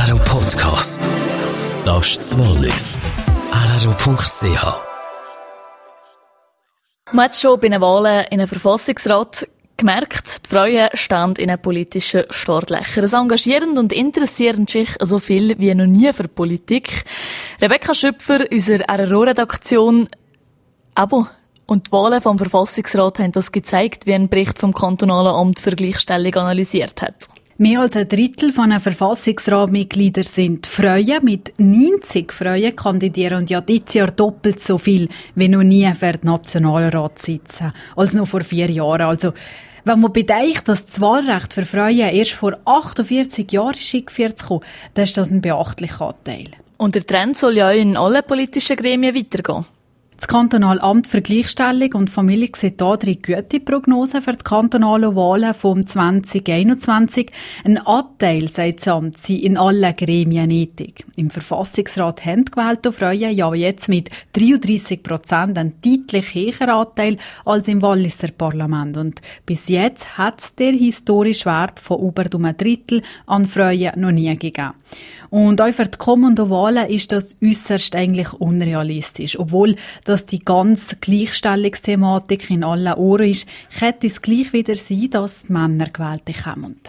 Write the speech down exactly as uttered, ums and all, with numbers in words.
R R O Podcast. Das ist das Wallis. R R O Punkt C H. Man hat es schon bei den Wahlen in den Verfassungsrat gemerkt, die Frauen stehen in den politischen Startlöchern. Sie engagieren und interessieren sich so viel wie noch nie für Politik. Rebecca Schöpfer, unsere R R O-Redaktion. Aber und die Wahlen vom Verfassungsrat haben das gezeigt, wie ein Bericht vom Kantonalen Amt für Gleichstellung analysiert hat. Mehr als ein Drittel von den Verfassungsratmitgliedern sind Frauen. Mit neunzig Frauen kandidieren und ja dieses Jahr doppelt so viel wie noch nie für den Nationalrat sitzen, als noch vor vier Jahren. Also, wenn man bedenkt, dass das Wahlrecht für Frauen erst vor achtundvierzig Jahren eingeführt wurde, dann ist das ein beachtlicher Anteil. Und der Trend soll ja in allen politischen Gremien weitergehen. Das Kantonale Amt für Gleichstellung und Familie sieht hier drei gute Prognosen für die kantonalen Wahlen vom zwanzig einundzwanzig. Ein Anteil, sagt das Amt, sei in allen Gremien nötig. Im Verfassungsrat haben gewählte Frauen ja jetzt mit dreiunddreissig Prozent einen deutlich höheren Anteil als im Walliser Parlament. Und bis jetzt hat es den historischen Wert von über einem Drittel an Frauen noch nie gegeben. Und auch für die kommenden Wahlen ist das äusserst eigentlich unrealistisch. Obwohl dass die ganze Gleichstellungsthematik in allen Ohren ist, könnte es gleich wieder sein, dass die Männer gewählt kommen.